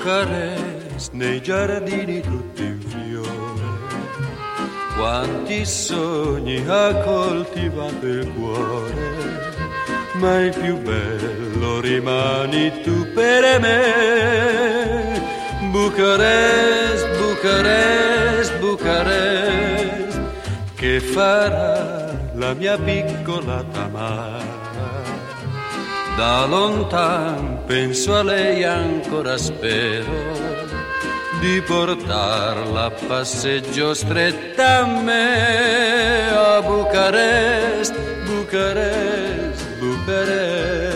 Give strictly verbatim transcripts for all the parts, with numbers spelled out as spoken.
Bucarest, nei giardini tutti in fiore, quanti sogni ha coltivato il cuore, ma il più bello rimani tu per me. Bucarest, Bucarest, Bucarest, che farà la mia piccola Tamara? Da lontan penso a lei, ancora spero di portarla a passeggio stretta a me. A Bucarest, Bucarest, Bucarest.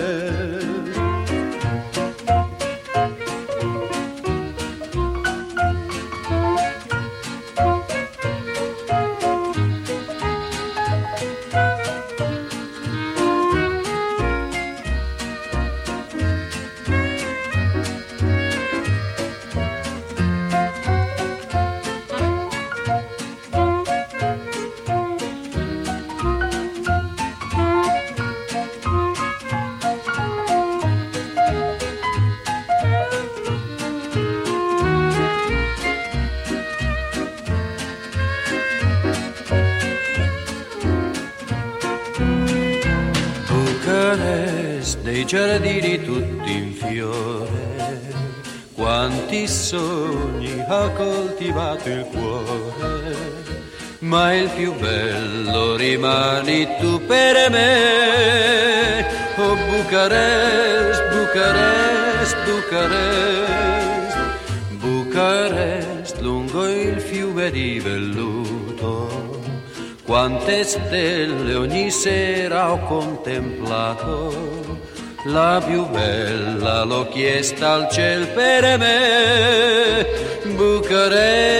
Nei giardini tutti in fiore, quanti sogni ha coltivato il cuore, ma il più bello rimani tu per me. Oh Bucarest, Bucarest, Bucarest, Bucarest, lungo il fiume di velluto, quante stelle ogni sera ho contemplato, la più bella l'ho chiesta al ciel per me. Bucarest,